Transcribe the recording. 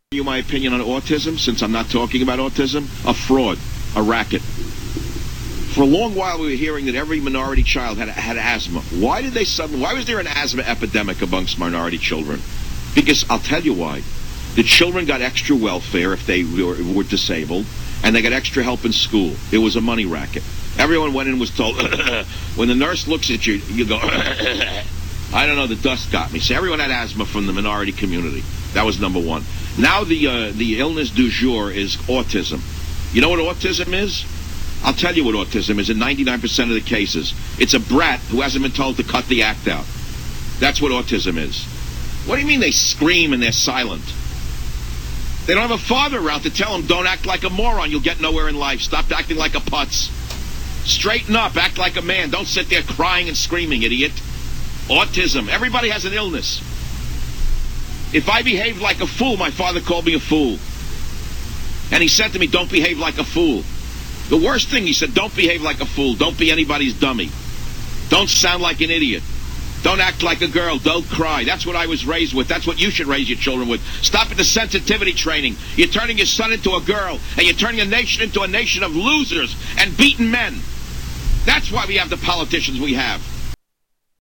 you my opinion on autism, since I'm not talking about autism? A fraud, a racket. For a long while, we were hearing that every minority child had asthma. Why was there an asthma epidemic amongst minority children? Because I'll tell you why. The children got extra welfare if they were disabled, and they got extra help in school. It was a money racket. Everyone went in and was told, when the nurse looks at you, you go, I don't know, the dust got me. So everyone had asthma from the minority community. That was number one. Now the illness du jour is autism. You know what autism is? I'll tell you what autism is in 99% of the cases. It's a brat who hasn't been told to cut the act out. That's what autism is. What do you mean they scream and they're silent? They don't have a father around to tell them, don't act like a moron, you'll get nowhere in life. Stop acting like a putz. Straighten up, act like a man. Don't sit there crying and screaming, idiot. Autism. Everybody has an illness. If I behaved like a fool, my father called me a fool. And he said to me, don't behave like a fool. The worst thing, he said, don't behave like a fool. Don't be anybody's dummy. Don't sound like an idiot. Don't act like a girl. Don't cry. That's what I was raised with. That's what you should raise your children with. Stop at the sensitivity training. You're turning your son into a girl, and you're turning a nation into a nation of losers and beaten men. That's why we have the politicians we have.